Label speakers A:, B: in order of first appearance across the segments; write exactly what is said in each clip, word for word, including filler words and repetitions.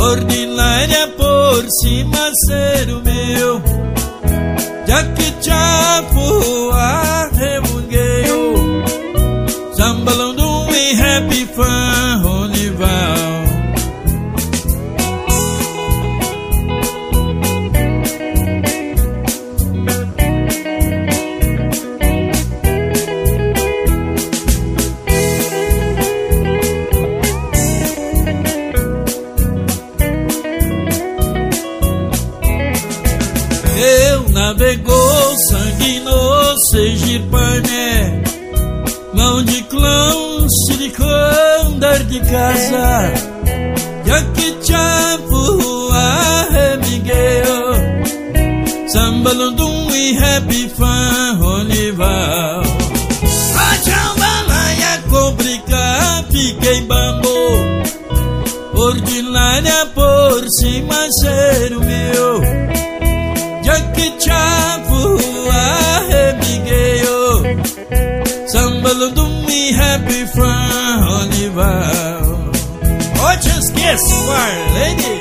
A: ordinária por cima ser o meu. Jackie Chapo arremungueio, sambalão do e happy fun Ronival. Eu navegou sangue no Sergipané, mão de clã, silicone, dar de casa. Jackie Chapo arremigueio, sambalundum e happy fun Ronival. Rachambalaia complica, fiquei bambu, ordinária por cima ser o meu. Jackie Chapo arremigueio, sambalundum e happy fun Ronival. Oh, just kiss for lady.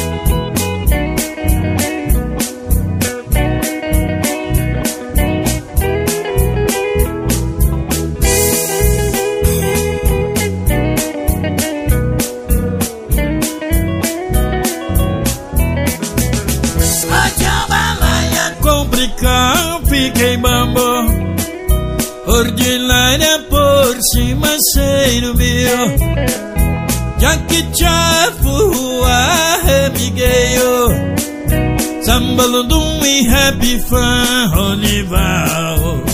A: Complicão, fiquei bambo, ordinária por cima ser o meu. Jackie Chapo arremigueio, sambalundum e happy fun Ronival.